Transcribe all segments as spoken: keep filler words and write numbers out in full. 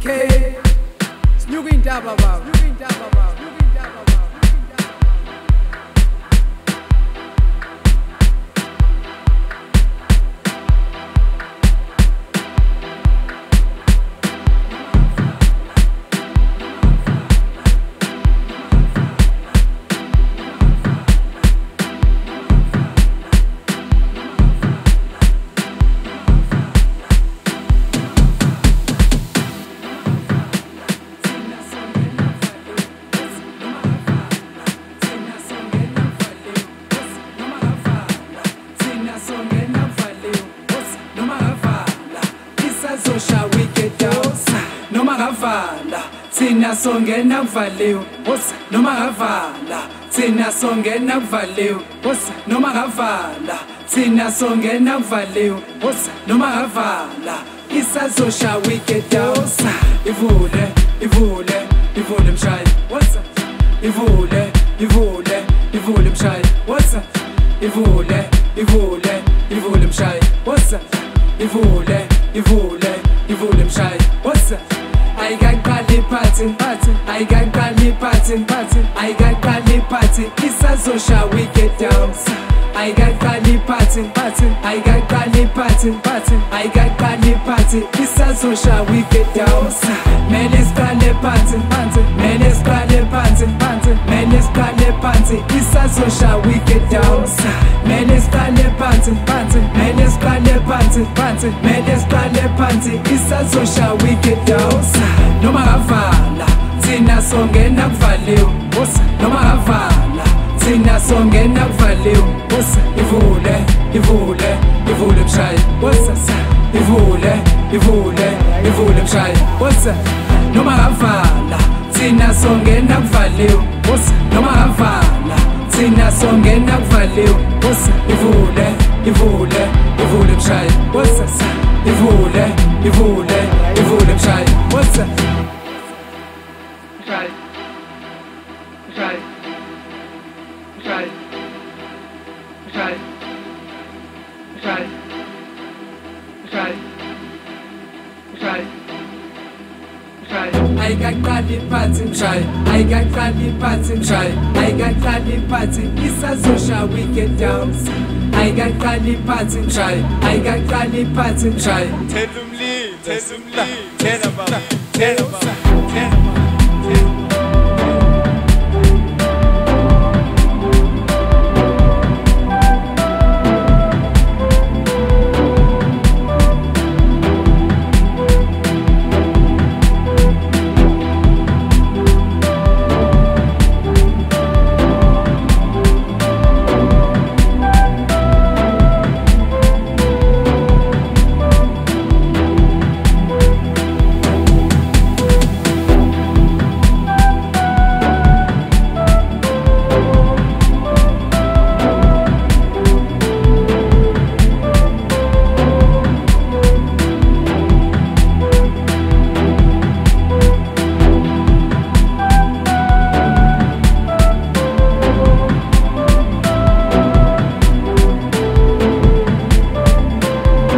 K Sinyuka indaba baba, sinyuka indaba baba, sinyuka indaba baba. So shall we get down? Noma gavala, thina songena kuvaliwe. Noma gavala, thina songena kuvaliwe. Noma gavala, thina songena kuvaliwe. Noma gavala, isazo shall we get down? Ivule, ivule, ivule mshayi. Ivule, ivule, ivule mshayi. Ivule, ivule, ivule mshayi. Ivule, ivule, ivule mshayi. What's up? I got Kali party, party. I got Kali party, party. I got Kali party. Isazo shall we get down? I got Kali party, party. I got Kali party, party. I got Kali party. Isazo shall we get down? Man is Kali party, party. Man is Kali party, party. Man is Kali party. Isazo shall we get down? Man is Kali party, party. Man is Kali party, party. Man is Kali party. Isazo shall we get down? Noma gavala, thina songena kuvaliwe. Noma gavala, thina songena kuvaliwe. Ivule, ivule, ivule mshayi. Ivule, ivule, ivule mshayi. Noma gavala, thina songena kuvaliwe. Noma gavala, thina songena kuvaliwe. Ivule, ivule, ivule mshayi. Ivule, ivule, ivule mshayi. Mshayi, mshayi, mshayi, mshayi, mshayi, mshayi, mshayi, mshayi. I got Kali party, mshayi. I got Kali party, mshayi. I got Kali party. Isazo shall we get down? I got Kali party, mshayi. I got Kali party, mshayi. Tell them leave, tell them leave, tell them about, tell them about, tell them about.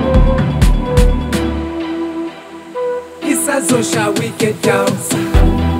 So shall we get down?